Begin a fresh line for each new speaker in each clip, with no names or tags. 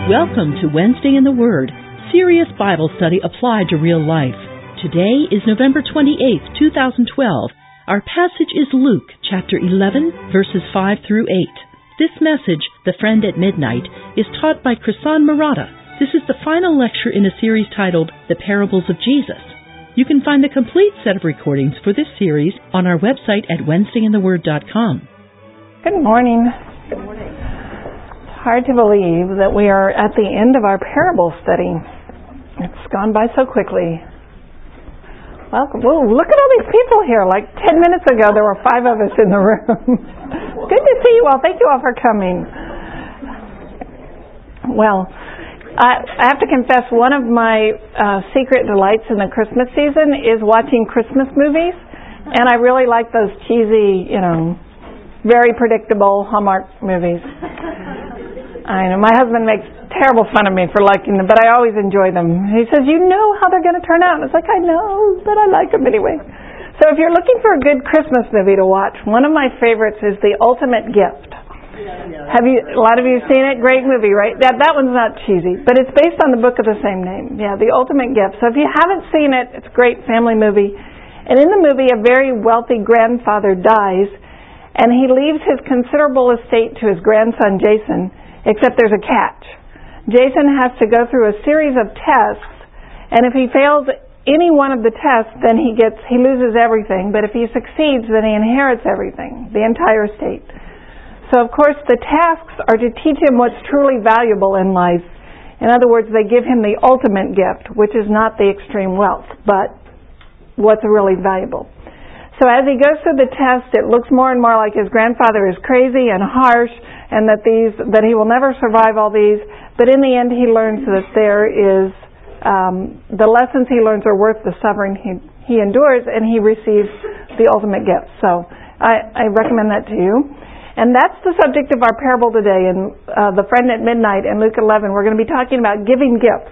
Welcome to Wednesday in the Word, serious Bible study applied to real life. Today is November 28th, 2012. Our passage is Luke, chapter 11, verses 5 through 8. This message, The Friend at Midnight, is taught by Krisan Murata. This is the final lecture in a series titled The Parables of Jesus. You can find the complete set of recordings for this series on our website at wednesdayintheword.com.
Good morning.
Good morning.
Hard to believe that we are at the end of our parable study. It's gone by so quickly. Welcome. Whoa, look at all these people here. Like 10 minutes ago, there were 5 of us in the room. Good to see you all. Thank you all for coming. Well, I have to confess, one of my secret delights in the Christmas season is watching Christmas movies. And I really like those cheesy, very predictable Hallmark movies. I know, my husband makes terrible fun of me for liking them, but I always enjoy them. He says, you know how they're going to turn out. And it's like, I know, but I like them anyway. So if you're looking for a good Christmas movie to watch, one of my favorites is The Ultimate Gift. Have you? A lot of you seen it? Great movie, right? That one's not cheesy, but it's based on the book of the same name. Yeah, The Ultimate Gift. So if you haven't seen it, it's a great family movie. And in the movie, a very wealthy grandfather dies, and he leaves his considerable estate to his grandson, Jason, except there's a catch. Jason has to go through a series of tests, and if he fails any one of the tests, then he loses everything. But if he succeeds, then he inherits everything, the entire estate. So, of course, the tasks are to teach him what's truly valuable in life. In other words, they give him the ultimate gift, which is not the extreme wealth, but what's really valuable. So as he goes through the test, it looks more and more like his grandfather is crazy and harsh, and that he will never survive all these. But in the end, he learns that there is the lessons he learns are worth the suffering he endures, and he receives the ultimate gift. So I recommend that to you. And that's the subject of our parable today in The Friend at Midnight in Luke 11. We're going to be talking about giving gifts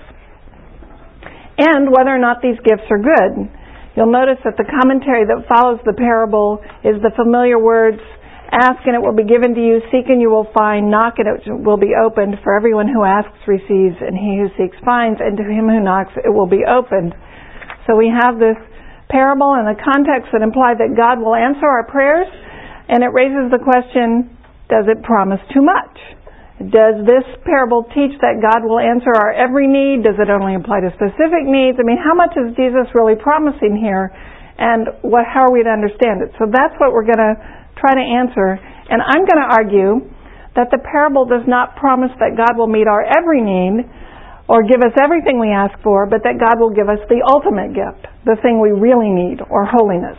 and whether or not these gifts are good. You'll notice that the commentary that follows the parable is the familiar words, ask and it will be given to you, seek and you will find, knock and it will be opened. For everyone who asks receives, and he who seeks finds, and to him who knocks it will be opened. So we have this parable and the context that imply that God will answer our prayers, and it raises the question, does it promise too much? Does this parable teach that God will answer our every need? Does it only apply to specific needs? I mean, how much is Jesus really promising here? And how are we to understand it? So that's what we're going to try to answer. And I'm going to argue that the parable does not promise that God will meet our every need or give us everything we ask for, but that God will give us the ultimate gift, the thing we really need, or holiness.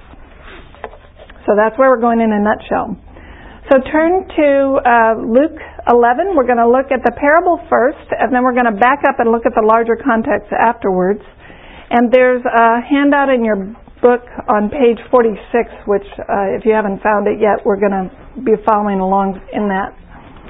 So that's where we're going in a nutshell. So turn to Luke 11. We're going to look at the parable first, and then we're going to back up and look at the larger context afterwards. And there's a handout in your book on page 46, which if you haven't found it yet, we're going to be following along in that.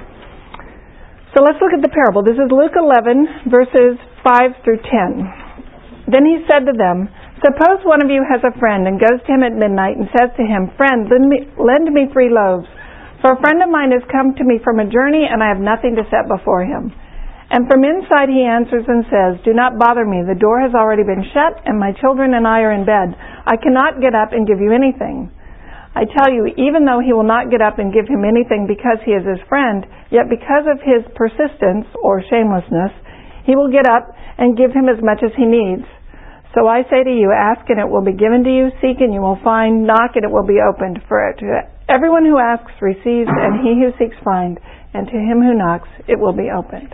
So let's look at the parable. This is Luke 11, verses 5 through 10. Then he said to them, suppose one of you has a friend and goes to him at midnight and says to him, friend, lend me 3 loaves. For a friend of mine has come to me from a journey, and I have nothing to set before him. And from inside he answers and says, do not bother me. The door has already been shut, and my children and I are in bed. I cannot get up and give you anything. I tell you, even though he will not get up and give him anything because he is his friend, yet because of his persistence or shamelessness, he will get up and give him as much as he needs. So I say to you, ask and it will be given to you, seek and you will find, knock and it will be opened. For everyone who asks receives, and he who seeks finds, and to him who knocks it will be opened.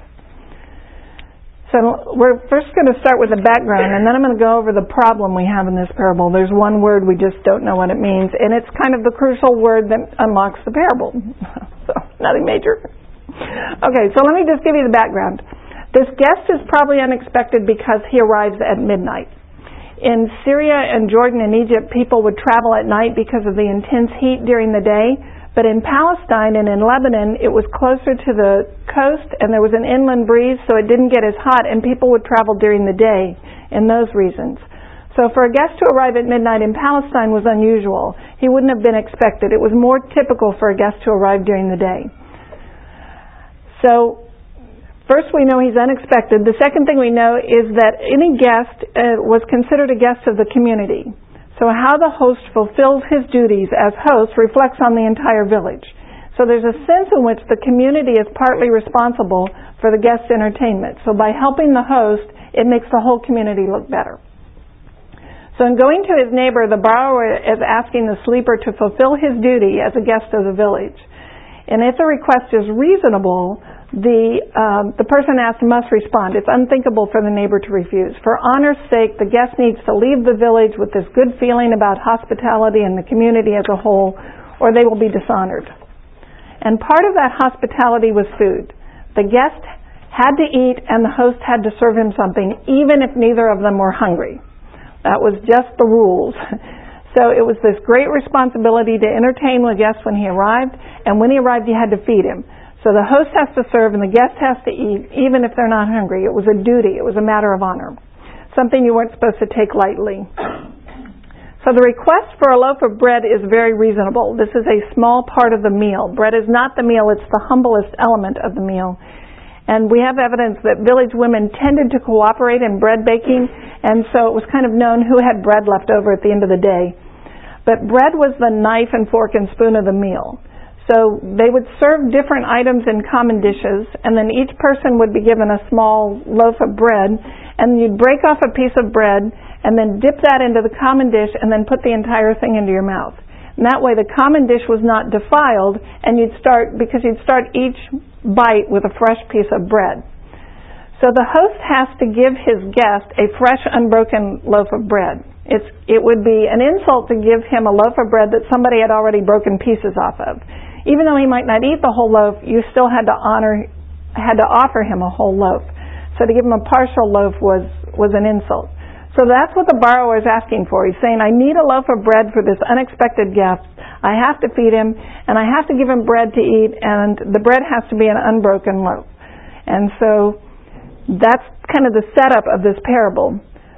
So we're first going to start with the background, and then I'm going to go over the problem we have in this parable. There's one word we just don't know what it means, and it's kind of the crucial word that unlocks the parable. So nothing major. Okay, so let me just give you the background. This guest is probably unexpected because he arrives at midnight. In Syria and Jordan and Egypt, people would travel at night because of the intense heat during the day. But in Palestine and in Lebanon, it was closer to the coast and there was an inland breeze, so it didn't get as hot, and people would travel during the day in those reasons. So for a guest to arrive at midnight in Palestine was unusual. He wouldn't have been expected. It was more typical for a guest to arrive during the day. So First, we know he's unexpected. The second thing we know is that any guest was considered a guest of the community. So how the host fulfills his duties as host reflects on the entire village. So there's a sense in which the community is partly responsible for the guest entertainment. So by helping the host, it makes the whole community look better. So in going to his neighbor, the borrower is asking the sleeper to fulfill his duty as a guest of the village. And if the request is reasonable, the person asked must respond. It's unthinkable for the neighbor to refuse. For honor's sake, the guest needs to leave the village with this good feeling about hospitality and the community as a whole, or they will be dishonored. And part of that hospitality was food. The guest had to eat and the host had to serve him something, even if neither of them were hungry. That was just the rules. So it was this great responsibility to entertain the guest when he arrived, and when he arrived you had to feed him. So the host has to serve and the guest has to eat, even if they're not hungry. It was a duty. It was a matter of honor. Something you weren't supposed to take lightly. So the request for a loaf of bread is very reasonable. This is a small part of the meal. Bread is not the meal, it's the humblest element of the meal. And we have evidence that village women tended to cooperate in bread baking, and so it was kind of known who had bread left over at the end of the day. But bread was the knife and fork and spoon of the meal. So they would serve different items in common dishes, and then each person would be given a small loaf of bread, and you'd break off a piece of bread, and then dip that into the common dish, and then put the entire thing into your mouth. And that way the common dish was not defiled, and you'd start each bite with a fresh piece of bread. So the host has to give his guest a fresh, unbroken loaf of bread. It would be an insult to give him a loaf of bread that somebody had already broken pieces off of. Even though he might not eat the whole loaf, you still had to offer him a whole loaf. So to give him a partial loaf was an insult. So that's what the borrower is asking for. He's saying, I need a loaf of bread for this unexpected guest. I have to feed him, and I have to give him bread to eat, and the bread has to be an unbroken loaf. And so that's kind of the setup of this parable.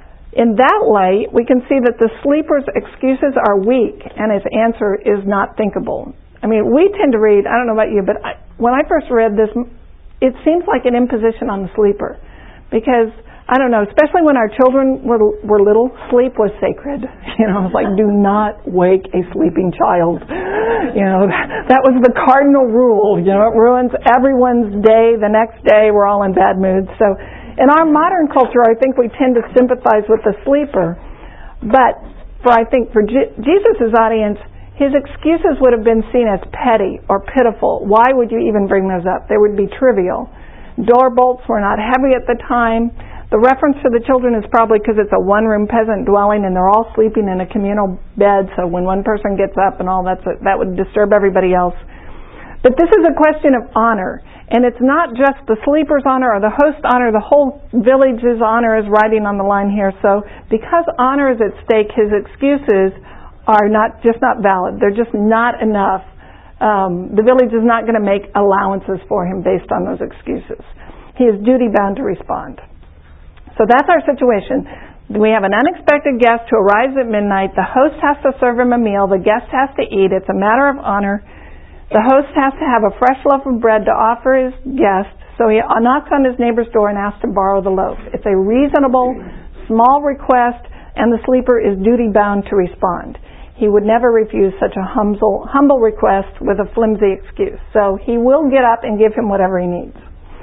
In that light, we can see that the sleeper's excuses are weak, and his answer is not thinkable. I mean, we tend to read, I don't know about you, but when I first read this, it seems like an imposition on the sleeper. Because I don't know, especially when our children were little, sleep was sacred. You know, it's like, do not wake a sleeping child. You know, that was the cardinal rule. You know, it ruins everyone's day. The next day, we're all in bad moods. So in our modern culture, I think we tend to sympathize with the sleeper. But for Jesus' audience, his excuses would have been seen as petty or pitiful. Why would you even bring those up? They would be trivial. Door bolts were not heavy at the time. The reference to the children is probably because it's a one-room peasant dwelling and they're all sleeping in a communal bed, so when one person gets up and all that would disturb everybody else. But this is a question of honor, and it's not just the sleeper's honor or the host's honor, the whole village's honor is riding on the line here. So because honor is at stake, his excuses are not valid. They're just not enough. The village is not going to make allowances for him based on those excuses. He is duty-bound to respond. So that's our situation. We have an unexpected guest who arrives at midnight. The host has to serve him a meal. The guest has to eat. It's a matter of honor. The host has to have a fresh loaf of bread to offer his guest. So he knocks on his neighbor's door and asks to borrow the loaf. It's a reasonable, small request, and the sleeper is duty-bound to respond. He would never refuse such a humble request with a flimsy excuse. So he will get up and give him whatever he needs.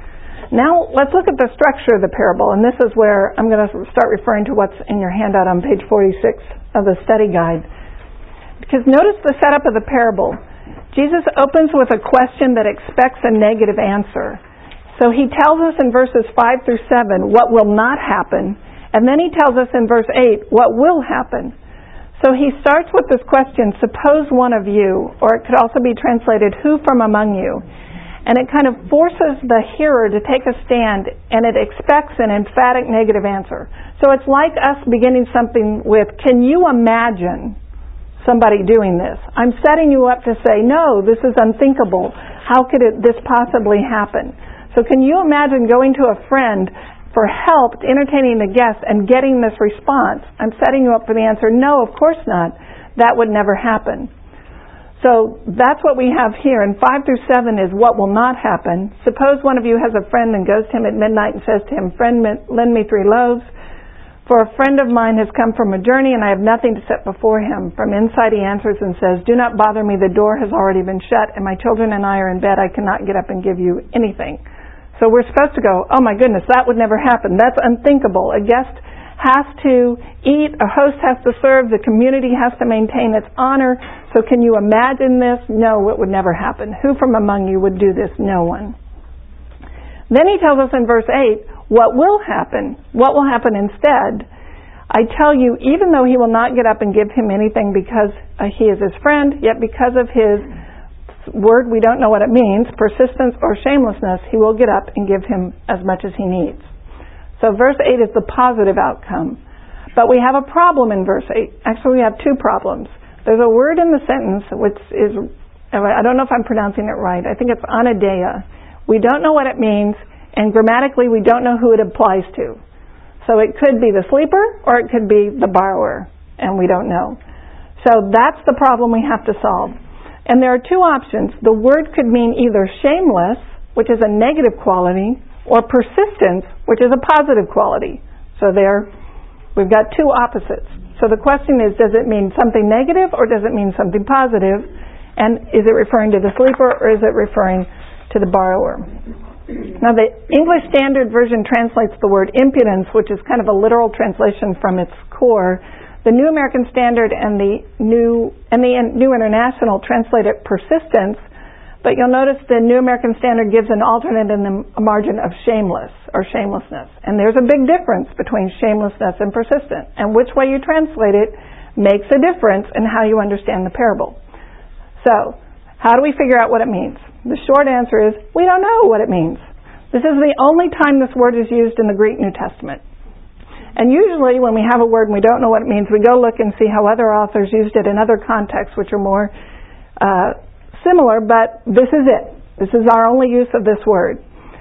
Now, let's look at the structure of the parable, and this is where I'm going to start referring to what's in your handout on page 46 of the study guide. Because notice the setup of the parable. Jesus opens with a question that expects a negative answer. So he tells us in verses 5 through 7 what will not happen, and then he tells us in verse 8 what will happen. So he starts with this question, suppose one of you, or it could also be translated, who from among you? And it kind of forces the hearer to take a stand, and it expects an emphatic negative answer. So it's like us beginning something with, can you imagine somebody doing this? I'm setting you up to say, no, this is unthinkable. How could this possibly happen? So can you imagine going to a friend for help, entertaining the guest, and getting this response? I'm setting you up for the answer, no, of course not. That would never happen. So that's what we have here. And 5 through 7 is what will not happen. Suppose one of you has a friend and goes to him at midnight and says to him, "Friend, lend me 3 loaves. For a friend of mine has come from a journey and I have nothing to set before him." From inside he answers and says, "Do not bother me. The door has already been shut and my children and I are in bed. I cannot get up and give you anything." So we're supposed to go, "Oh my goodness, that would never happen. That's unthinkable. A guest has to eat, a host has to serve, the community has to maintain its honor. So can you imagine this? No, it would never happen. Who from among you would do this? No one." Then he tells us in verse 8 what will happen. What will happen instead? "I tell you, even though he will not get up and give him anything because he is his friend, yet because of his word, we don't know what it means, persistence or shamelessness, he will get up and give him as much as he needs." So verse 8 is the positive outcome. But we have a problem in verse 8. Actually, we have 2 problems. There's a word in the sentence which is, I don't know if I'm pronouncing it right, I think it's anadeia. We don't know what it means, and grammatically we don't know who it applies to. So it could be the sleeper or it could be the borrower, and we don't know. So that's the problem we have to solve. And there are 2 options. The word could mean either shameless, which is a negative quality, or persistence, which is a positive quality. So there, we've got 2 opposites. So the question is, does it mean something negative or does it mean something positive? And is it referring to the sleeper or is it referring to the borrower? Now the English Standard Version translates the word impudence, which is kind of a literal translation from its core. The New American Standard and the New International translate it persistence, but you'll notice the New American Standard gives an alternate in the margin of shameless or shamelessness. And there's a big difference between shamelessness and persistent. And which way you translate it makes a difference in how you understand the parable. So, how do we figure out what it means? The short answer is, we don't know what it means. This is the only time this word is used in the Greek New Testament. And usually when we have a word and we don't know what it means, we go look and see how other authors used it in other contexts which are more similar, but this is it. This is our only use of this word.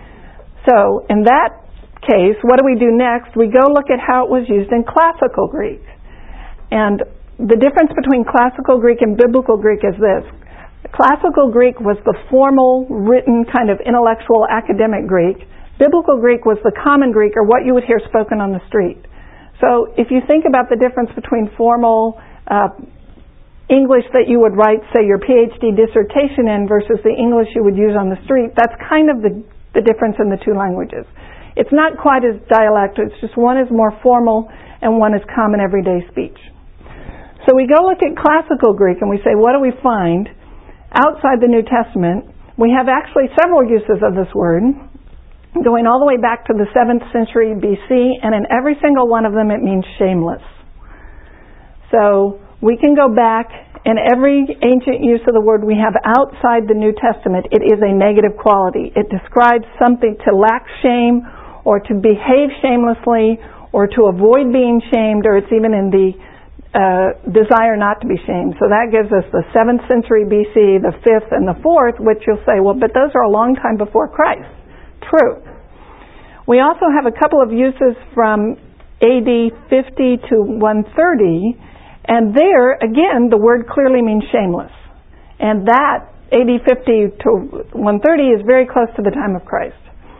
So in that case, what do we do next? We go look at how it was used in classical Greek. And the difference between classical Greek and biblical Greek is this. Classical Greek was the formal, written, kind of intellectual, academic Greek. Biblical Greek was the common Greek, or what you would hear spoken on the street. So if you think about the difference between formal English that you would write, say, your PhD dissertation in versus the English you would use on the street, that's kind of the difference in the 2 languages. It's not quite as dialect, it's just one is more formal and one is common everyday speech. So we go look at classical Greek and we say, what do we find? Outside the New Testament, we have actually several uses of this word, going all the way back to the 7th century BC, and in every single one of them it means shameless. So we can go back, in every ancient use of the word we have outside the New Testament, it is a negative quality. It describes something to lack shame, or to behave shamelessly, or to avoid being shamed, or it's even in the desire not to be shamed. So that gives us the 7th century BC, the 5th, and the 4th, which you'll say, well, but those are a long time before Christ. True. We also have a couple of uses from AD 50 to 130, and there, again, the word clearly means shameless. And that, AD 50 to 130, is very close to the time of Christ.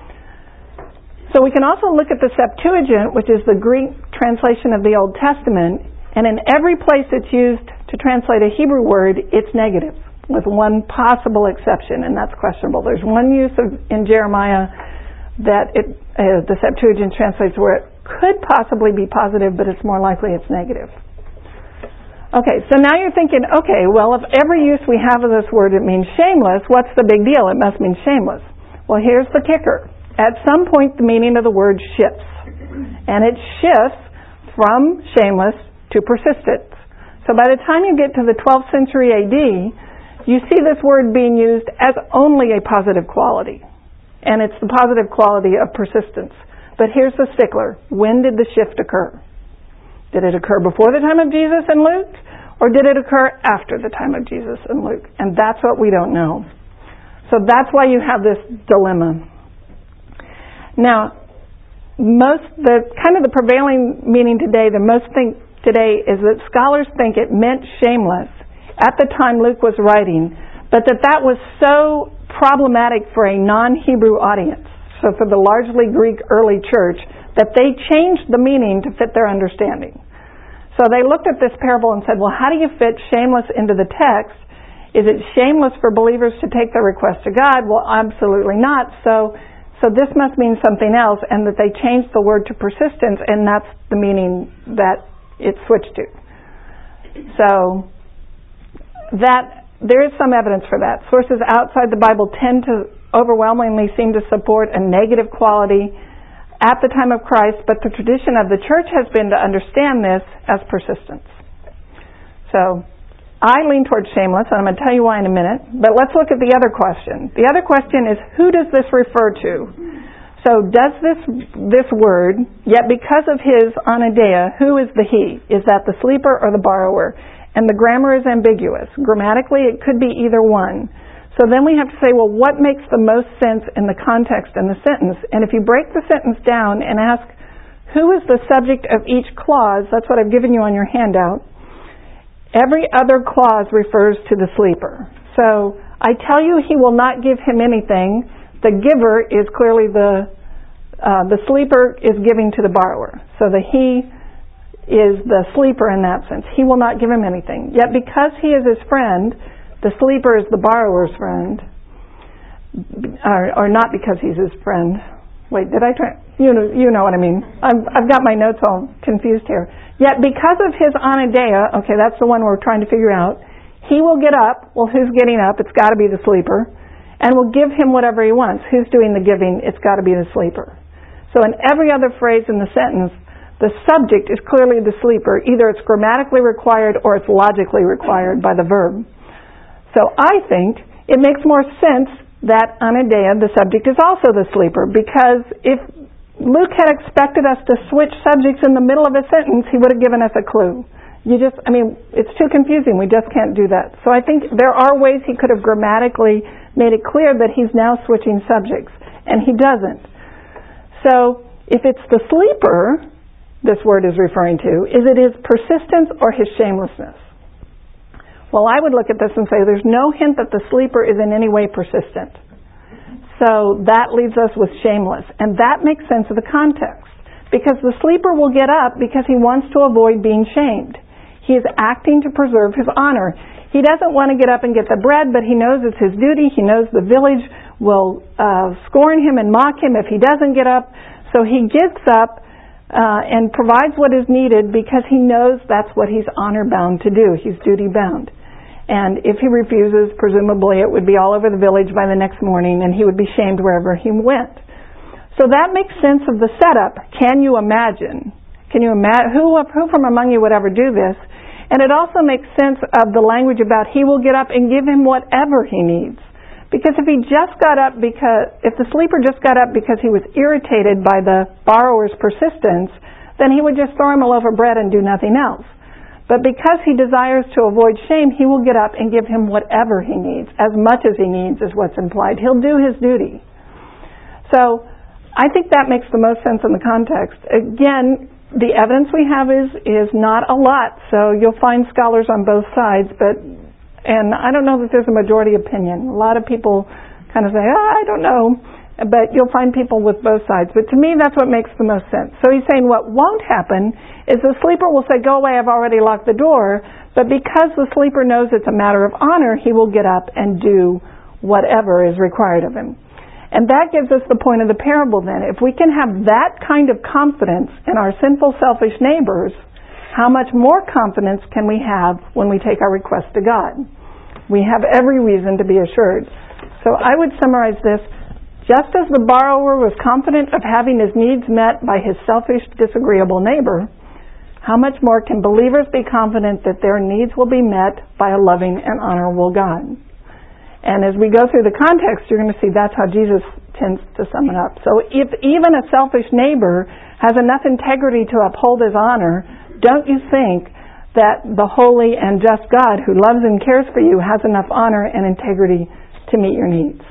So we can also look at the Septuagint, which is the Greek translation of the Old Testament, and in every place it's used to translate a Hebrew word, it's negative, with one possible exception, and that's questionable. There's one use in Jeremiah that the Septuagint translates where it could possibly be positive, but it's more likely it's negative. Okay, so now you're thinking, okay, well, if every use we have of this word, it means shameless, what's the big deal? It must mean shameless. Well, here's the kicker. At some point, the meaning of the word shifts. And it shifts from shameless to persistent. So by the time you get to the 12th century AD, you see this word being used as only a positive quality. And it's the positive quality of persistence. But here's the stickler. When did the shift occur? Did it occur before the time of Jesus and Luke? Or did it occur after the time of Jesus and Luke? And that's what we don't know. So that's why you have this dilemma. Now, the prevailing meaning today, the most thing today is that scholars think it meant shameless at the time Luke was writing, but that was so problematic for a non-Hebrew audience, so for the largely Greek early church, that they changed the meaning to fit their understanding. So they looked at this parable and said, well, how do you fit shameless into the text? Is it shameless for believers to take their request to God? Well, absolutely not. So this must mean something else, and that they changed the word to persistence, and that's the meaning that it switched to. So that there is some evidence for that. Sources outside the Bible tend to overwhelmingly seem to support a negative quality at the time of Christ, but the tradition of the church has been to understand this as persistence. So I lean towards shameless, and I'm going to tell you why in a minute, but let's look at the other question. The other question is, who does this refer to? So does this word, yet because of his anadeia, who is the he? Is that the sleeper or the borrower? And the grammar is ambiguous. Grammatically, it could be either one. So then we have to say, well, what makes the most sense in the context and the sentence? And if you break the sentence down and ask, who is the subject of each clause? That's what I've given you on your handout. Every other clause refers to the sleeper. So I tell you he will not give him anything. The giver is clearly the sleeper is giving to the borrower. So the he is the sleeper in that sense. He will not give him anything. Yet because he is his friend, the sleeper is the borrower's friend. Or not because he's his friend. Wait, did I try? You know what I mean. I've got my notes all confused here. Yet because of his anadeia, okay, that's the one we're trying to figure out, he will get up. Well, who's getting up? It's got to be the sleeper. And will give him whatever he wants. Who's doing the giving? It's got to be the sleeper. So in every other phrase in the sentence, the subject is clearly the sleeper. Either it's grammatically required or it's logically required by the verb. So I think it makes more sense that anadeia, the subject, is also the sleeper, because if Luke had expected us to switch subjects in the middle of a sentence, he would have given us a clue. It's too confusing. We just can't do that. So I think there are ways he could have grammatically made it clear that he's now switching subjects, and he doesn't. So if it's the sleeper this word is referring to, is it his persistence or his shamelessness? Well, I would look at this and say there's no hint that the sleeper is in any way persistent. So that leaves us with shameless. And that makes sense of the context. Because the sleeper will get up because he wants to avoid being shamed. He is acting to preserve his honor. He doesn't want to get up and get the bread, but he knows it's his duty. He knows the village will scorn him and mock him if he doesn't get up. So he gets up and provides what is needed because he knows that's what he's honor-bound to do. He's duty-bound. And if he refuses, presumably it would be all over the village by the next morning, and he would be shamed wherever he went. So that makes sense of the setup. Can you imagine? Who from among you would ever do this? And it also makes sense of the language about he will get up and give him whatever he needs. Because if the sleeper just got up because he was irritated by the borrower's persistence, then he would just throw him a loaf of bread and do nothing else. But because he desires to avoid shame, he will get up and give him whatever he needs. As much as he needs is what's implied. He'll do his duty. So I think that makes the most sense in the context. Again, the evidence we have is not a lot, so you'll find scholars on both sides, and I don't know that there's a majority opinion. A lot of people kind of say, I don't know, but you'll find people with both sides. But to me, that's what makes the most sense. So he's saying what won't happen is the sleeper will say, go away, I've already locked the door, but because the sleeper knows it's a matter of honor, he will get up and do whatever is required of him. And that gives us the point of the parable then. If we can have that kind of confidence in our sinful, selfish neighbors, how much more confidence can we have when we take our request to God? We have every reason to be assured. So I would summarize this. Just as the borrower was confident of having his needs met by his selfish, disagreeable neighbor, how much more can believers be confident that their needs will be met by a loving and honorable God? And as we go through the context, you're going to see that's how Jesus tends to sum it up. So if even a selfish neighbor has enough integrity to uphold his honor, don't you think that the holy and just God who loves and cares for you has enough honor and integrity to meet your needs?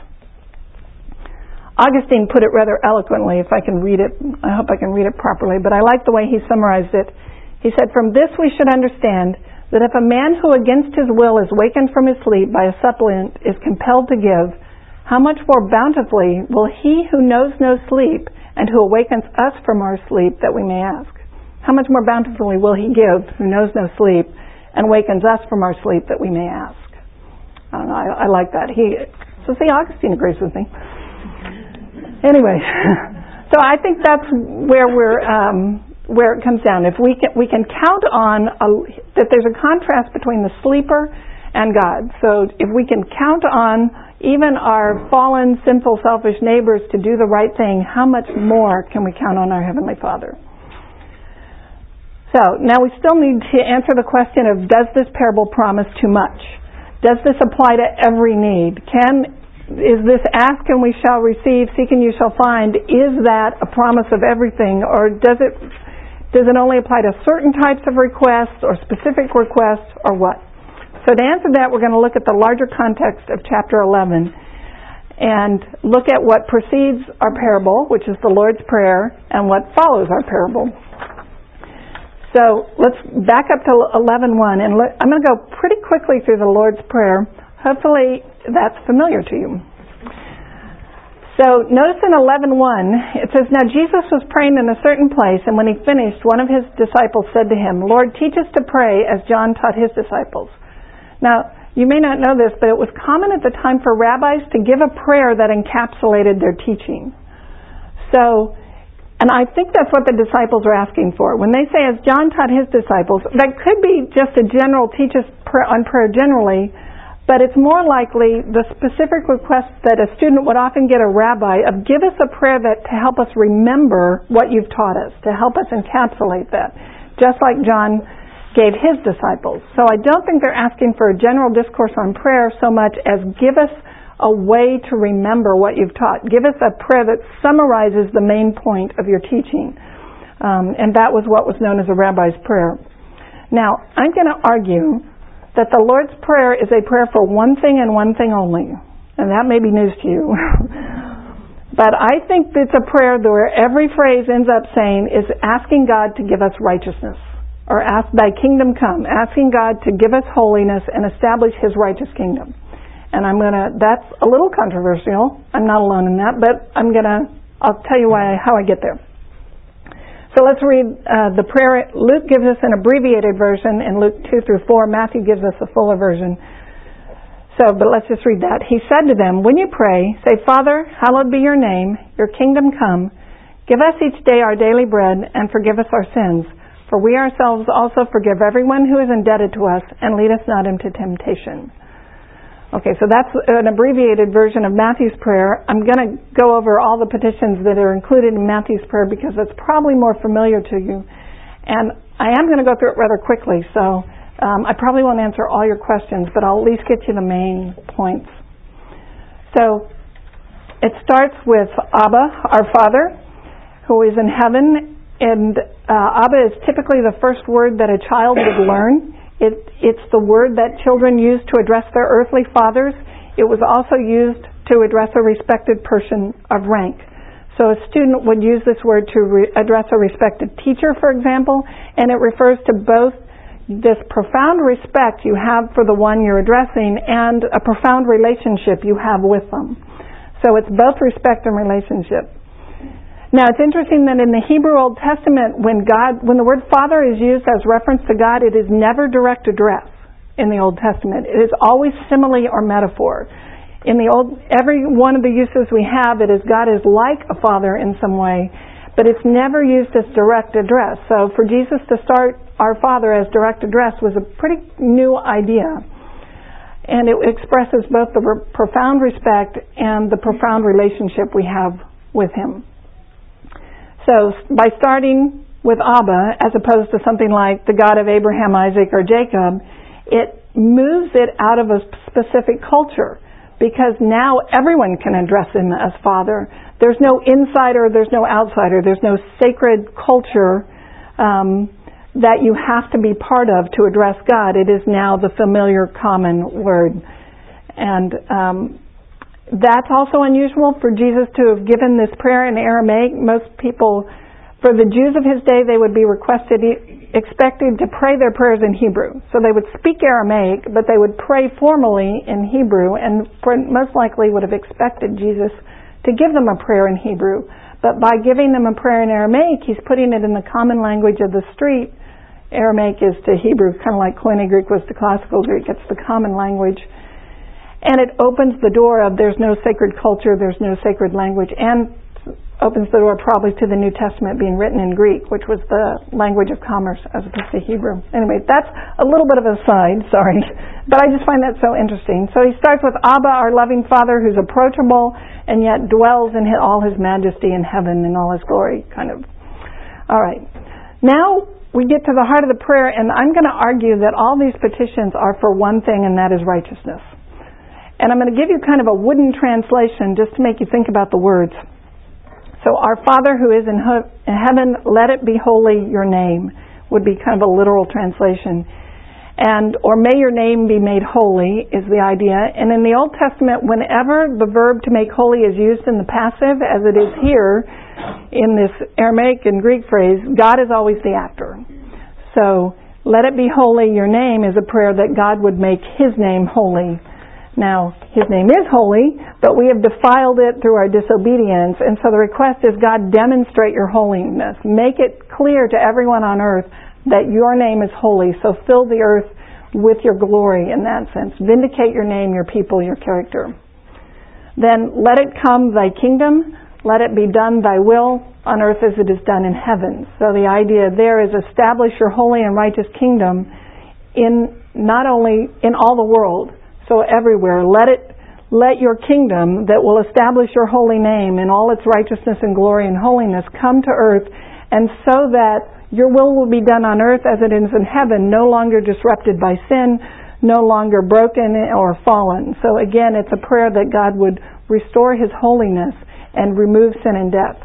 Augustine put it rather eloquently, if I can read it. I hope I can read it properly, but I like the way he summarized it. He said, from this we should understand that if a man who against his will is wakened from his sleep by a suppliant is compelled to give, how much more bountifully will he who knows no sleep and who awakens us from our sleep that we may ask? How much more bountifully will he give who knows no sleep and wakens us from our sleep that we may ask? I don't know, I like that. So St. Augustine agrees with me. Anyway, so I think that's where where it comes down. If we can count on that there's a contrast between the sleeper and God. So if we can count on even our fallen, sinful, selfish neighbors to do the right thing, how much more can we count on our Heavenly Father? So now we still need to answer the question of, does this parable promise too much? Does this apply to every need? Is this ask and we shall receive, seek and you shall find, is that a promise of everything, or does it only apply to certain types of requests or specific requests, or what? So to answer that, we're going to look at the larger context of chapter 11 and look at what precedes our parable, which is the Lord's Prayer, and what follows our parable. So let's back up to 11:1, and I'm going to go pretty quickly through the Lord's Prayer. Hopefully that's familiar to you. So notice in 11:1, it says, "Now Jesus was praying in a certain place, and when he finished, one of his disciples said to him, 'Lord, teach us to pray as John taught his disciples.'" Now, you may not know this, but it was common at the time for rabbis to give a prayer that encapsulated their teaching. And I think that's what the disciples are asking for. When they say, as John taught his disciples, that could be just a general teach us on prayer generally, but it's more likely the specific request that a student would often get a rabbi of, give us a prayer to help us remember what you've taught us, to help us encapsulate that, just like John gave his disciples. So I don't think they're asking for a general discourse on prayer so much as, give us a way to remember what you've taught. Give us a prayer that summarizes the main point of your teaching. And that was what was known as a rabbi's prayer. Now, I'm going to argue that the Lord's Prayer is a prayer for one thing and one thing only. And that may be news to you. But I think it's a prayer where every phrase ends up saying is asking God to give us righteousness. Or ask thy kingdom come. Asking God to give us holiness and establish his righteous kingdom. And that's a little controversial. I'm not alone in that, but I'll tell you how I get there. So let's read the prayer. Luke gives us an abbreviated version in Luke 2 through 4. Matthew gives us a fuller version. But let's just read that. He said to them, when you pray, say, Father, hallowed be your name, your kingdom come. Give us each day our daily bread and forgive us our sins. For we ourselves also forgive everyone who is indebted to us, and lead us not into temptation. Okay, so that's an abbreviated version of Matthew's prayer. I'm going to go over all the petitions that are included in Matthew's prayer because it's probably more familiar to you. And I am going to go through it rather quickly, so I probably won't answer all your questions, but I'll at least get you the main points. So it starts with Abba, our Father, who is in heaven. And Abba is typically the first word that a child would learn. It's the word that children use to address their earthly fathers. It was also used to address a respected person of rank. So a student would use this word to address a respected teacher, for example, and it refers to both this profound respect you have for the one you're addressing and a profound relationship you have with them. So it's both respect and relationship. Now, it's interesting that in the Hebrew Old Testament, when the word Father is used as reference to God, it is never direct address in the Old Testament. It is always simile or metaphor. In every one of the uses we have, it is God is like a father in some way, but it's never used as direct address. So for Jesus to start our Father as direct address was a pretty new idea. And it expresses both the profound respect and the profound relationship we have with him. So by starting with Abba, as opposed to something like the God of Abraham, Isaac, or Jacob, it moves it out of a specific culture because now everyone can address him as Father. There's no insider, there's no outsider, there's no sacred culture that you have to be part of to address God. It is now the familiar common word. And that's also unusual for Jesus to have given this prayer in Aramaic. Most people, for the Jews of his day, they would be requested expected to pray their prayers in Hebrew. So they would speak Aramaic, but they would pray formally in Hebrew, and most likely would have expected Jesus to give them a prayer in Hebrew. But by giving them a prayer in Aramaic, he's putting it in the common language of the street. Aramaic is to Hebrew, kind of like Koine Greek was to classical Greek. It's the common language. And it opens the door of there's no sacred culture, there's no sacred language, and opens the door probably to the New Testament being written in Greek, which was the language of commerce as opposed to Hebrew. Anyway, that's a little bit of an aside, sorry. But I just find that so interesting. So he starts with Abba, our loving Father, who's approachable and yet dwells in all his majesty in heaven and all his glory, kind of. All right. Now we get to the heart of the prayer, and I'm going to argue that all these petitions are for one thing, and that is righteousness. And I'm going to give you kind of a wooden translation just to make you think about the words. So, our Father who is in heaven, let it be holy your name, would be kind of a literal translation. Or may your name be made holy is the idea. And in the Old Testament, whenever the verb to make holy is used in the passive, as it is here in this Aramaic and Greek phrase, God is always the actor. So, let it be holy your name is a prayer that God would make his name holy. Now, his name is holy, but we have defiled it through our disobedience, and so the request is, God, demonstrate your holiness. Make it clear to everyone on earth that your name is holy, so fill the earth with your glory in that sense. Vindicate your name, your people, your character. Then, let it come thy kingdom, let it be done thy will, on earth as it is done in heaven. So the idea there is establish your holy and righteous kingdom in not only in all the world, so everywhere, let your kingdom that will establish your holy name in all its righteousness and glory and holiness come to earth, and so that your will be done on earth as it is in heaven, no longer disrupted by sin, no longer broken or fallen. So again, it's a prayer that God would restore his holiness and remove sin and death.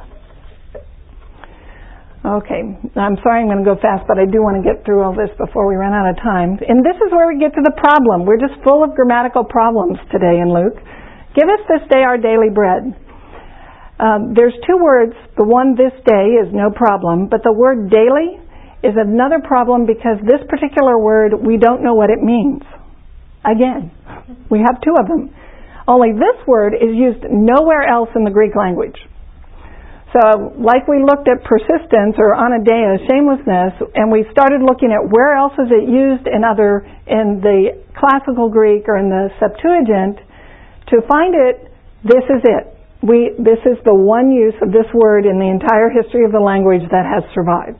Okay, I'm sorry I'm going to go fast, but I do want to get through all this before we run out of time. And this is where we get to the problem. We're just full of grammatical problems today in Luke. Give us this day our daily bread. There's two words. The one, this day, is no problem, but the word daily is another problem because this particular word, we don't know what it means. Again, we have two of them. Only this word is used nowhere else in the Greek language. So, like we looked at persistence or anadeia, shamelessness, and we started looking at where else is it used in the classical Greek or in the Septuagint, to find it, this is it. This is the one use of this word in the entire history of the language that has survived.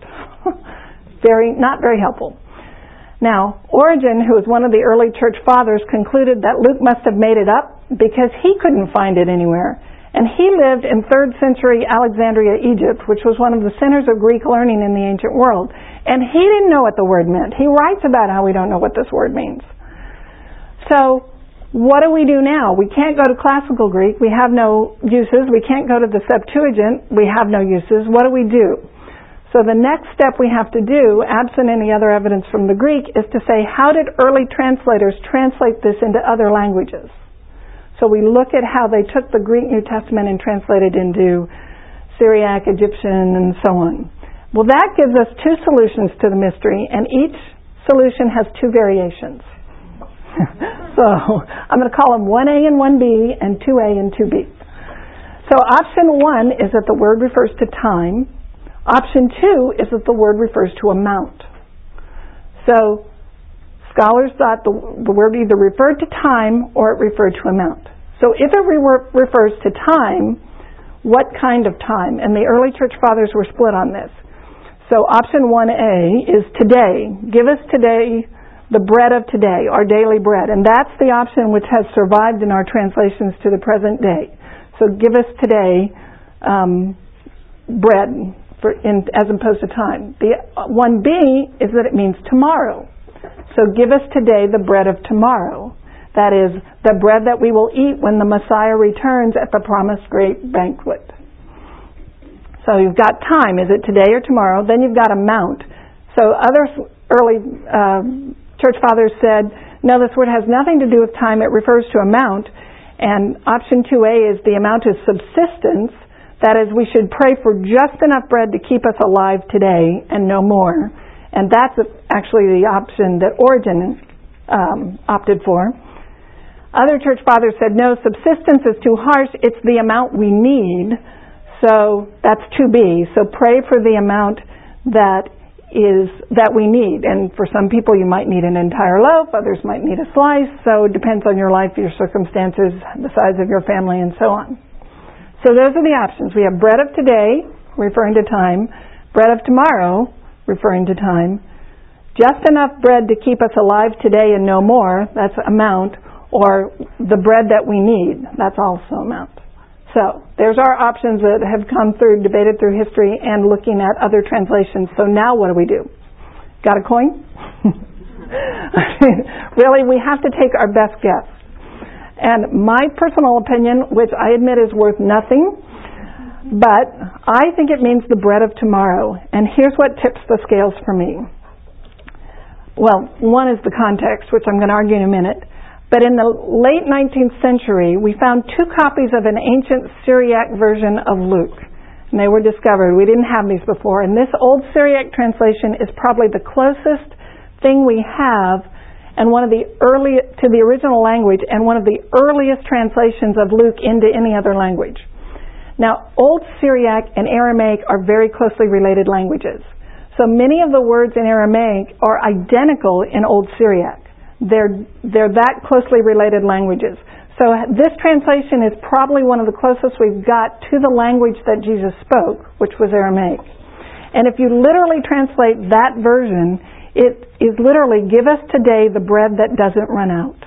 Not very helpful. Now, Origen, who was one of the early church fathers, concluded that Luke must have made it up because he couldn't find it anywhere. And he lived in 3rd century Alexandria, Egypt, which was one of the centers of Greek learning in the ancient world. And he didn't know what the word meant. He writes about how we don't know what this word means. So, what do we do now? We can't go to classical Greek. We have no uses. We can't go to the Septuagint. We have no uses. What do we do? So the next step we have to do, absent any other evidence from the Greek, is to say, how did early translators translate this into other languages? So we look at how they took the Greek New Testament and translated into Syriac, Egyptian, and so on. Well, that gives us two solutions to the mystery, and each solution has two variations. So I'm going to call them 1A and 1B, and 2A and 2B. So option 1 is that the word refers to time. Option 2 is that the word refers to amount. So scholars thought the word either referred to time or it referred to amount. So if it refers to time, what kind of time? And the early church fathers were split on this. So option 1A is today. Give us today the bread of today, our daily bread. And that's the option which has survived in our translations to the present day. So give us today bread as opposed to time. The 1B is that it means tomorrow. So give us today the bread of tomorrow. That is, the bread that we will eat when the Messiah returns at the promised great banquet. So you've got time. Is it today or tomorrow? Then you've got amount. So other early church fathers said, no, this word has nothing to do with time. It refers to amount. And option 2A is the amount of subsistence. That is, we should pray for just enough bread to keep us alive today and no more. And that's actually the option that Origen opted for. Other church fathers said, no, subsistence is too harsh. It's the amount we need. So that's 2B. So pray for the amount that we need. And for some people, you might need an entire loaf. Others might need a slice. So it depends on your life, your circumstances, the size of your family, and so on. So those are the options. We have bread of today, referring to time. Bread of tomorrow, referring to time. Just enough bread to keep us alive today and no more. That's amount. Or the bread that we need. That's also amount. So there's our options that have come through, debated through history, and looking at other translations. So now what do? Got a coin? Really, we have to take our best guess. And my personal opinion, which I admit is worth nothing, but I think it means the bread of tomorrow. And here's what tips the scales for me. Well, one is the context, which I'm going to argue in a minute. But in the late 19th century, we found 2 copies of an ancient Syriac version of Luke. And they were discovered. We didn't have these before. And this old Syriac translation is probably the closest thing we have and one of the to the original language and one of the earliest translations of Luke into any other language. Now, Old Syriac and Aramaic are very closely related languages. So many of the words in Aramaic are identical in Old Syriac. They're that closely related languages. So this translation is probably one of the closest we've got to the language that Jesus spoke, which was Aramaic. And if you literally translate that version, it is literally, give us today the bread that doesn't run out.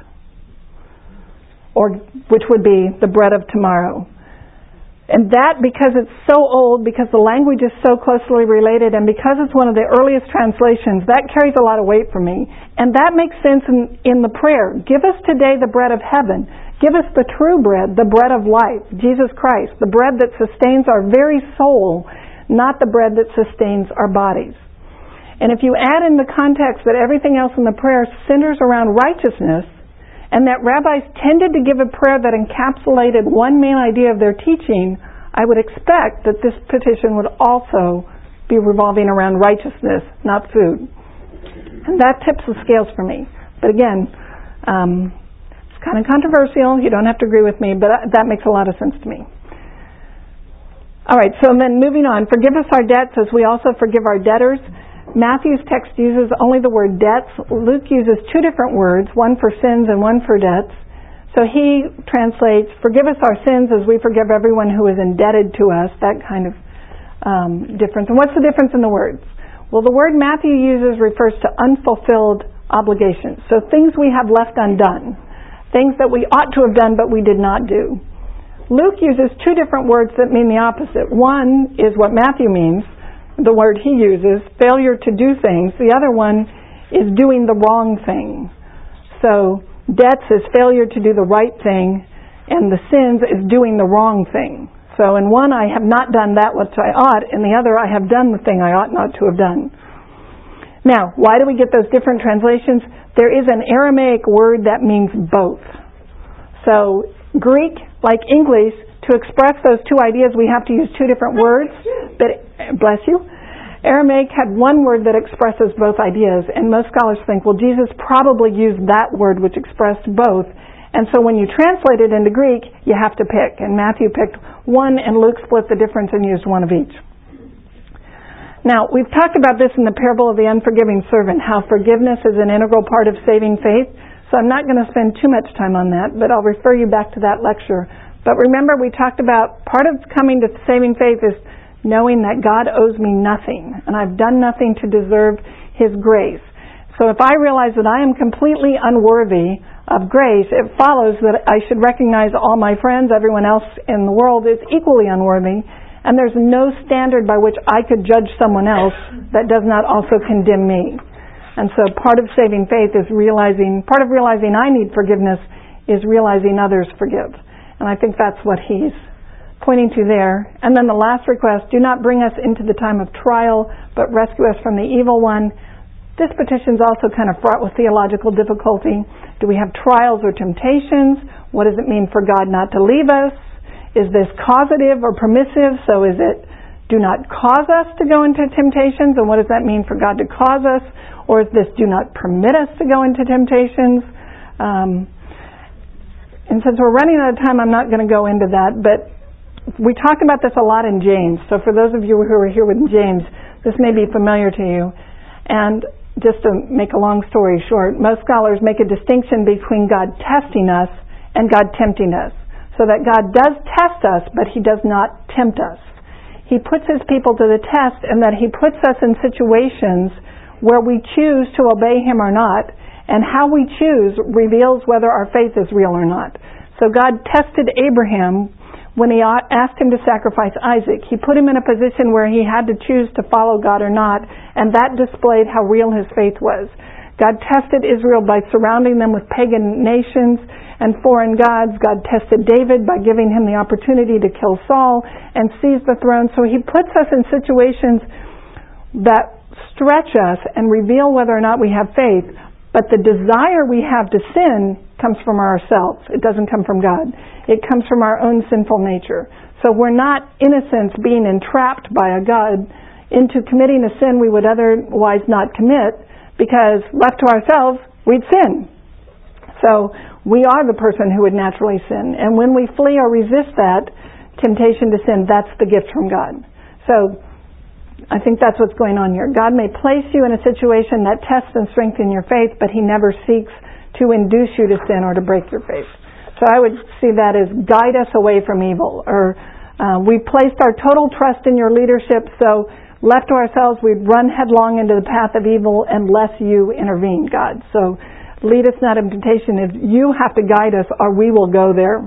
Or which would be the bread of tomorrow. And that, because it's so old, because the language is so closely related, and because it's one of the earliest translations, that carries a lot of weight for me. And that makes sense in the prayer. Give us today the bread of heaven. Give us the true bread, the bread of life, Jesus Christ, the bread that sustains our very soul, not the bread that sustains our bodies. And if you add in the context that everything else in the prayer centers around righteousness, and that rabbis tended to give a prayer that encapsulated one main idea of their teaching, I would expect that this petition would also be revolving around righteousness, not food. And that tips the scales for me. But again, it's kind of controversial. You don't have to agree with me, but that makes a lot of sense to me. All right, so then moving on. Forgive us our debts as we also forgive our debtors. Matthew's text uses only the word debts. Luke uses 2 different words, one for sins and one for debts. So he translates, forgive us our sins as we forgive everyone who is indebted to us, that kind of difference. And what's the difference in the words? Well, the word Matthew uses refers to unfulfilled obligations. So things we have left undone, things that we ought to have done but we did not do. Luke uses 2 different words that mean the opposite. One is what Matthew means, the word he uses, failure to do things. The other one is doing the wrong thing. So debts is failure to do the right thing, and the sins is doing the wrong thing. So in one, I have not done that which I ought, in the other, I have done the thing I ought not to have done. Now, why do we get those different translations? There is an Aramaic word that means both. So Greek, like English, to express those 2 ideas, we have to use 2 different words. But, bless you, Aramaic had one word that expresses both ideas, and most scholars think, well, Jesus probably used that word which expressed both. And so when you translate it into Greek, you have to pick. And Matthew picked one, and Luke split the difference and used one of each. Now, we've talked about this in the parable of the unforgiving servant, how forgiveness is an integral part of saving faith. So I'm not going to spend too much time on that, but I'll refer you back to that lecture. But remember, we talked about part of coming to saving faith is knowing that God owes me nothing, and I've done nothing to deserve His grace. So if I realize that I am completely unworthy of grace, it follows that I should recognize all my friends, everyone else in the world is equally unworthy, and there's no standard by which I could judge someone else that does not also condemn me. And so part of saving faith is realizing I need forgiveness is realizing others forgive. And I think that's what he's pointing to there. And then the last request, do not bring us into the time of trial, but rescue us from the evil one. This petition is also kind of fraught with theological difficulty. Do we have trials or temptations? What does it mean for God not to leave us? Is this causative or permissive? So is it do not cause us to go into temptations. And what does that mean for God to cause us? Or is this do not permit us to go into temptations? And since we're running out of time, I'm not going to go into that. But we talk about this a lot in James. So for those of you who are here with James, this may be familiar to you. And just to make a long story short, most scholars make a distinction between God testing us and God tempting us. So that God does test us, but He does not tempt us. He puts His people to the test, and that He puts us in situations where we choose to obey Him or not, and how we choose reveals whether our faith is real or not. So God tested Abraham when He asked him to sacrifice Isaac. He put him in a position where he had to choose to follow God or not, and that displayed how real his faith was. God tested Israel by surrounding them with pagan nations and foreign gods. God tested David by giving him the opportunity to kill Saul and seize the throne. So He puts us in situations that stretch us and reveal whether or not we have faith. But the desire we have to sin comes from ourselves. It doesn't come from God. It comes from our own sinful nature. So we're not, in a sense, being entrapped by a God into committing a sin we would otherwise not commit, because left to ourselves, we'd sin. So we are the person who would naturally sin. And when we flee or resist that temptation to sin, that's the gift from God. So I think that's what's going on here. God may place you in a situation that tests and strengthens your faith, but He never seeks to induce you to sin or to break your faith. So I would see that as guide us away from evil. Or we placed our total trust in your leadership, so left to ourselves, we'd run headlong into the path of evil unless you intervene, God. So lead us not in temptation. If you have to guide us, or we will go there.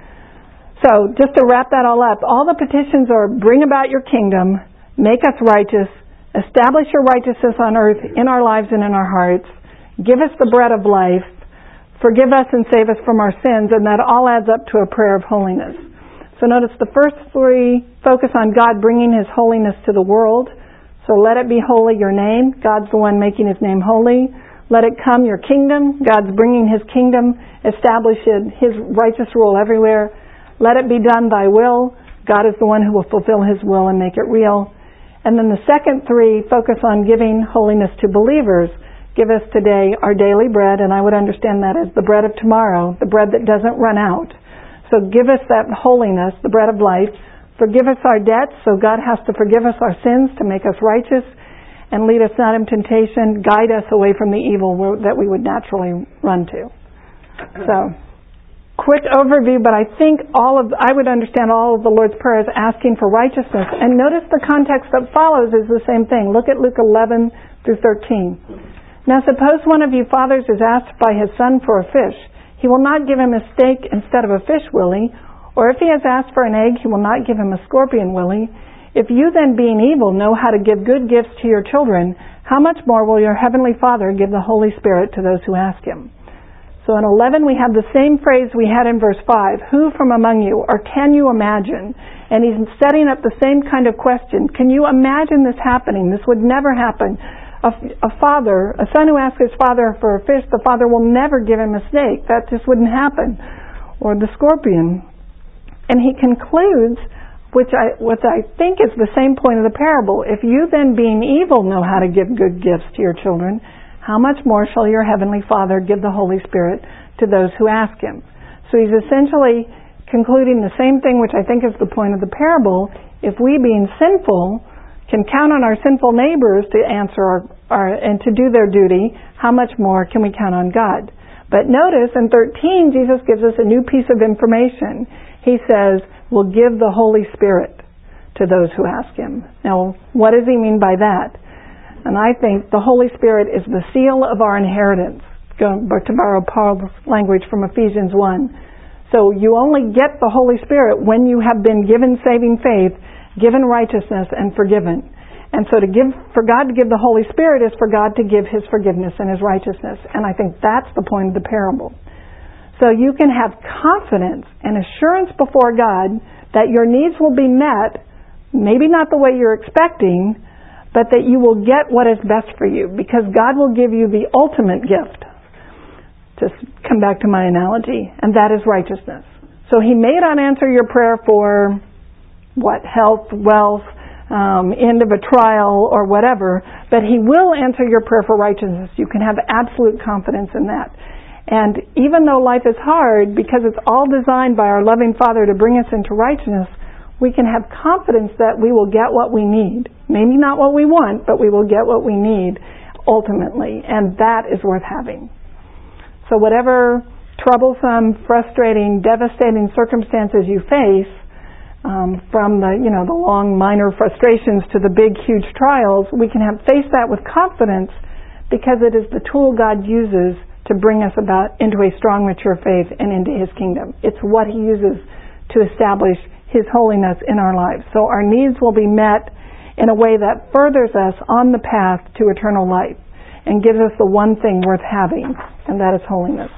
So just to wrap that all up, all the petitions are bring about your kingdom, make us righteous, establish your righteousness on earth in our lives and in our hearts, give us the bread of life, forgive us and save us from our sins, and that all adds up to a prayer of holiness. So notice the first three focus on God bringing His holiness to the world. So let it be holy, your name. God's the one making His name holy. Let it come, your kingdom. God's bringing His kingdom, establishing His righteous rule everywhere. Let it be done, thy will. God is the one who will fulfill His will and make it real. And then the second three focus on giving holiness to believers. Give us today our daily bread, and I would understand that as the bread of tomorrow, the bread that doesn't run out. So give us that holiness, the bread of life. Forgive us our debts, so God has to forgive us our sins to make us righteous. And lead us not in temptation. Guide us away from the evil that we would naturally run to. So, quick overview, but I think I would understand all of the Lord's Prayer as asking for righteousness. And notice the context that follows is the same thing. Look at Luke 11 through 13. Now suppose one of you fathers is asked by his son for a fish. He will not give him a steak instead of a fish, will he? Or if he has asked for an egg, he will not give him a scorpion, will he? If you then, being evil, know how to give good gifts to your children, how much more will your heavenly Father give the Holy Spirit to those who ask Him? So in 11 we have the same phrase we had in verse 5. Who from among you, or can you imagine? And he's setting up the same kind of question. Can you imagine this happening? This would never happen. A son who asks his father for a fish, the father will never give him a snake. That just wouldn't happen. Or the scorpion. And he concludes, which I think is the same point of the parable. If you then, being evil, know how to give good gifts to your children, how much more shall your heavenly Father give the Holy Spirit to those who ask Him? So he's essentially concluding the same thing, which I think is the point of the parable. If we, being sinful, can count on our sinful neighbors to answer and to do their duty, how much more can we count on God? But notice in 13, Jesus gives us a new piece of information. He says, we'll give the Holy Spirit to those who ask Him. Now, what does He mean by that? And I think the Holy Spirit is the seal of our inheritance, to borrow Paul's language from Ephesians 1. So you only get the Holy Spirit when you have been given saving faith, given righteousness, and forgiven. And so for God to give the Holy Spirit is for God to give His forgiveness and His righteousness. And I think that's the point of the parable. So you can have confidence and assurance before God that your needs will be met, maybe not the way you're expecting, but that you will get what is best for you, because God will give you the ultimate gift. Just come back to my analogy, and that is righteousness. So He may not answer your prayer for health, wealth, end of a trial or whatever, but He will answer your prayer for righteousness. You can have absolute confidence in that. And even though life is hard, because it's all designed by our loving Father to bring us into righteousness, we can have confidence that we will get what we need. Maybe not what we want, but we will get what we need ultimately, and that is worth having. So whatever troublesome, frustrating, devastating circumstances you face, from the long minor frustrations to the big huge trials, we can face that with confidence because it is the tool God uses to bring us about into a strong, mature faith and into His kingdom. It's what He uses to establish His holiness in our lives. So our needs will be met in a way that furthers us on the path to eternal life and gives us the one thing worth having, and that is holiness.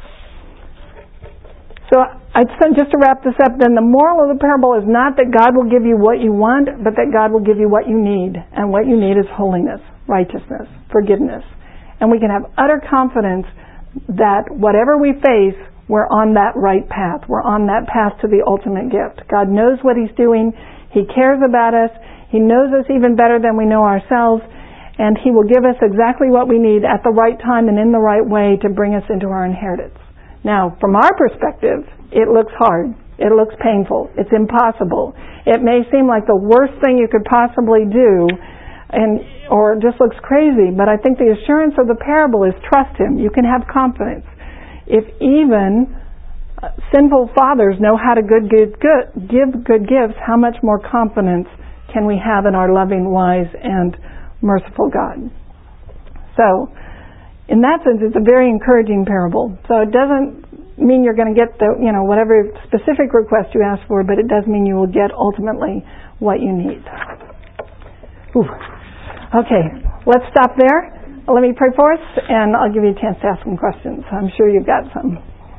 So just to wrap this up, then the moral of the parable is not that God will give you what you want, but that God will give you what you need. And what you need is holiness, righteousness, forgiveness. And we can have utter confidence that whatever we face, we're on that right path. We're on that path to the ultimate gift. God knows what He's doing. He cares about us. He knows us even better than we know ourselves. And He will give us exactly what we need at the right time and in the right way to bring us into our inheritance. Now, from our perspective, it looks hard. It looks painful. It's impossible. It may seem like the worst thing you could possibly do, or it just looks crazy. But I think the assurance of the parable is trust Him. You can have confidence. If even sinful fathers know how to give good gifts, how much more confidence can we have in our loving, wise, and merciful God? So, in that sense, it's a very encouraging parable. So it doesn't mean you're going to get whatever specific request you ask for, but it does mean you will get ultimately what you need. Ooh. Okay, let's stop there. Let me pray for us, and I'll give you a chance to ask some questions. I'm sure you've got some.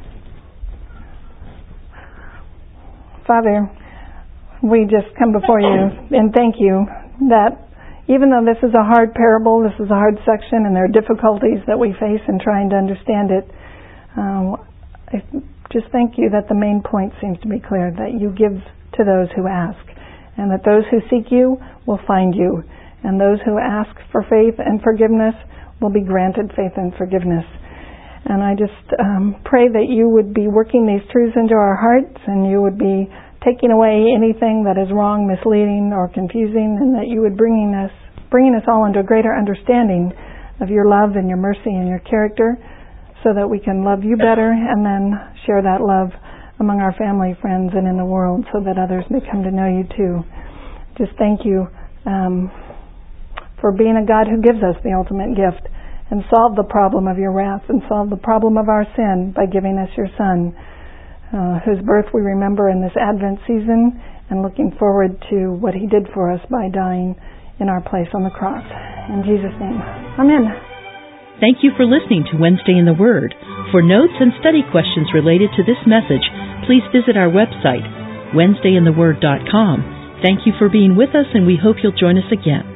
Father, we just come before you and thank you that even though this is a hard parable, this is a hard section, and there are difficulties that we face in trying to understand it, I just thank you that the main point seems to be clear, that you give to those who ask, and that those who seek you will find you, and those who ask for faith and forgiveness will be granted faith and forgiveness. And I just pray that you would be working these truths into our hearts, and you would be taking away anything that is wrong, misleading, or confusing, and that you would bringing us all into a greater understanding of your love and your mercy and your character, so that we can love you better and then share that love among our family, friends, and in the world, so that others may come to know you too. Just thank you for being a God who gives us the ultimate gift and solve the problem of your wrath and solve the problem of our sin by giving us your Son, whose birth we remember in this Advent season, and looking forward to what He did for us by dying in our place on the cross. In Jesus' name, amen.
Thank you for listening to Wednesday in the Word. For notes and study questions related to this message, please visit our website, WednesdayInTheWord.com. Thank you for being with us, and we hope you'll join us again.